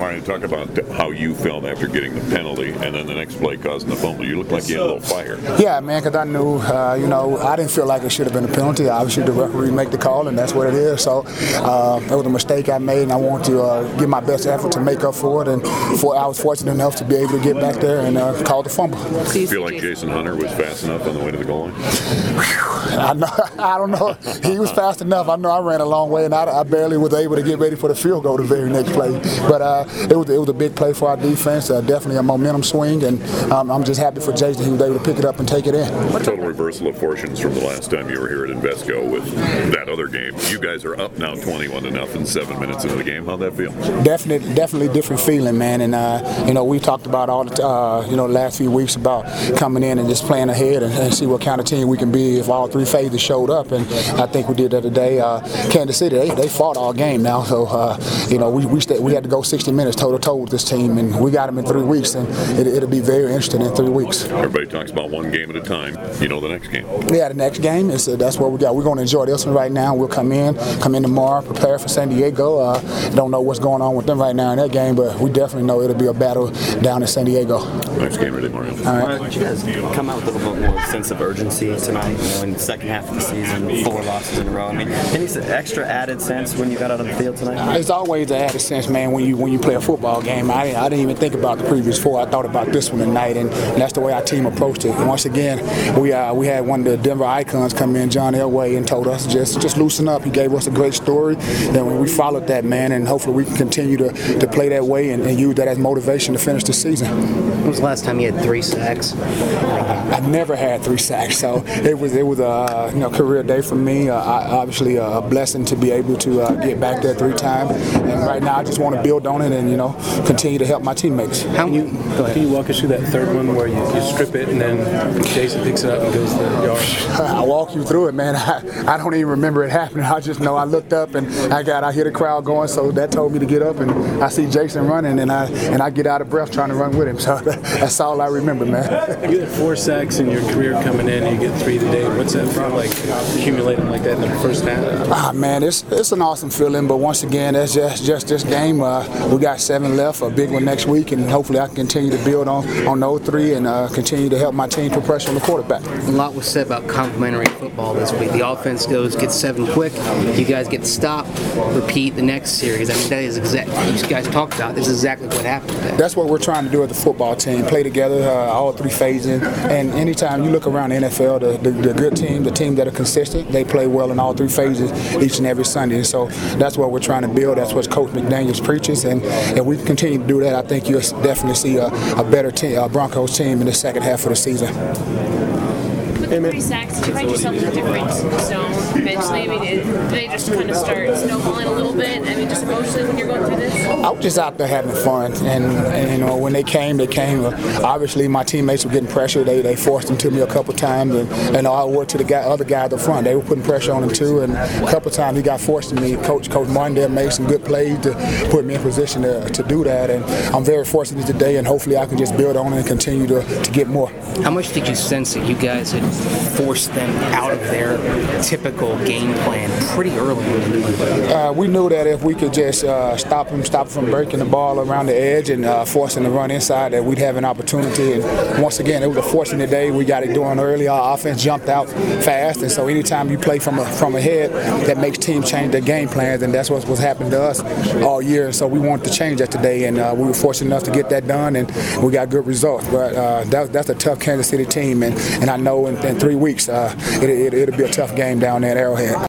All right, talk about how you felt after getting the penalty and then the next play causing the fumble. You looked like you had a little fire. Yeah, man, because I knew, I didn't feel like it should have been a penalty. Obviously, the referee make the call, and that's what it is. So it was a mistake I made, and I want to give my best effort to make up for it. And I was fortunate enough to be able to get back there and call the fumble. Do you feel like Jason Hunter was fast enough on the way to the goal line? I don't know. He was fast enough. I know I ran a long way, and I barely was able to get ready for the field goal the very next play. But it was a big play for our defense. Definitely a momentum swing, and I'm just happy for Jason. He was able to pick it up and take it in. Total reversal of fortunes from the last time you were here at Invesco with that other game. You guys are up now 21-0, 7 minutes into the game. How'd that feel? Definitely different feeling, man. And we talked about all the last few weeks about coming in and just playing ahead and see what kind of team we can be if all three phases showed up. And I think we did that today. Kansas City, they fought all game now, so we had to go 60 minutes toe to toe with this team, and we got them in 3 weeks, and it'll be very interesting in 3 weeks. Everybody talks about one game at a time. You know the next game. Yeah, the next game that's what we got. We're going to enjoy this one right now. We'll come in tomorrow, prepare for San Diego. Don't know what's going on with them right now in that game, but we definitely know it'll be a battle down in San Diego. Next game ready, Mario. All right. Did you guys come out with a little bit more sense of urgency tonight? In the second half of the season, 4 losses in a row. I mean, any extra added sense when you got out on the field tonight? It's always an added sense, man. When you play a football game, I didn't even think about the previous 4. I thought about this one tonight, and that's the way our team approached it. And once again, we had one of the Denver icons come in, John Elway, and told us just loosen up. He gave us a great story. Then we followed that, man, and hopefully we can continue to play that way and use that as motivation to finish the season. When was the last time you had 3 sacks? I've never had 3 sacks, so it was a career day for me. Obviously a blessing to be able to get back there 3 times. And right now I just want to build on it and continue to help my teammates. Can you walk us through that third one where you strip it and then Jason picks it up and goes to the yard? I'll walk you through it, man. I don't even remember it happening. I just know I looked up and I hear the crowd going, so that told me to get up, and I see Jason running, and I get out of breath trying to run with him. So that's all I remember, man. You had 4 sacks in your career coming in, and you get 3 today. What's that feel like, accumulating like that in the first half? Man, it's an awesome feeling, but once again, that's just this game. We got 7 left, a big one next week, and hopefully I can continue to build on those 3 and continue to help my team put pressure on the quarterback. A lot was said about complementary football this week. The offense gets 7 quick. You guys get to stop, repeat the next series. I mean, that is exactly what you guys talked about. This is exactly what happened today. That's what we're trying to do as a football team, play together, all 3 phases. And anytime you look around the NFL, the good team, the team that are consistent, they play well in all 3 phases each and every Sunday. And so that's what we're trying to build. That's what Coach McDaniels preaches. And if we continue to do that, I think you'll definitely see a better team, a Broncos team in the second half of the season. With the 3 sacks, did you find yourself in a different zone eventually? I mean, did they just kind of start snowballing a little bit? I mean, just emotionally when you're going through this? I was just out there having fun, and when they came. Obviously, my teammates were getting pressure. They forced them to me a couple times, and I worked to the other guy at the front. They were putting pressure on him too, and a couple times he got forced to me. Coach Martindale made some good plays to put me in position to do that, and I'm very fortunate today, and hopefully I can just build on it and continue to get more. How much did you sense that you guys had forced them out of their typical game plan pretty early? We knew that if we could just stop them from breaking the ball around the edge and forcing the run inside, that we'd have an opportunity. And once again, it was a fortunate day. We got it doing early. Our offense jumped out fast, and so anytime you play from ahead, that makes teams change their game plans, and that's what's happened to us all year. So we wanted to change that today, and we were fortunate enough to get that done, and we got good results. But that's a tough Kansas City team, and I know in 3 weeks it'll be a tough game down there at Arrowhead.